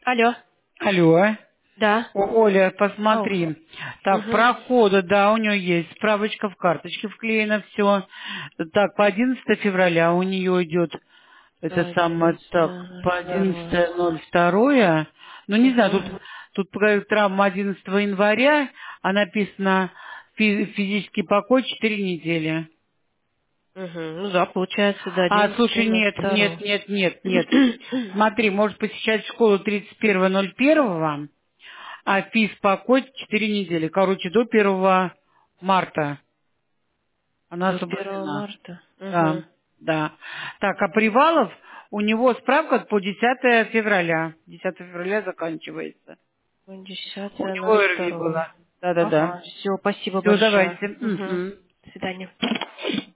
Алло. Алло. Да. Оля, Ау. посмотри. Так, Угу. про коды, да, у нее есть. Справочка в карточке вклеена, все. Так, по 11 февраля у нее идет это самое, так, по 11.02. 11.02. Ну, не знаю, Угу. тут травма 11 января, а написано физический покой 4 недели. Угу. Ну да, получается, до А, слушай, нет, нет, 11.02. нет, нет, нет. Смотри, может посещать школу 31.01, а физ покой 4 недели. Короче, до 1 марта она До 1 освобождена. марта. Да, Угу. да. Так, а Привалов, у него справка по 10 февраля. 10 февраля заканчивается. У него РВИ 10.02. было. Да-да-да. Ага, все, спасибо Все, большое. давайте. Угу. Мгм. До свидания.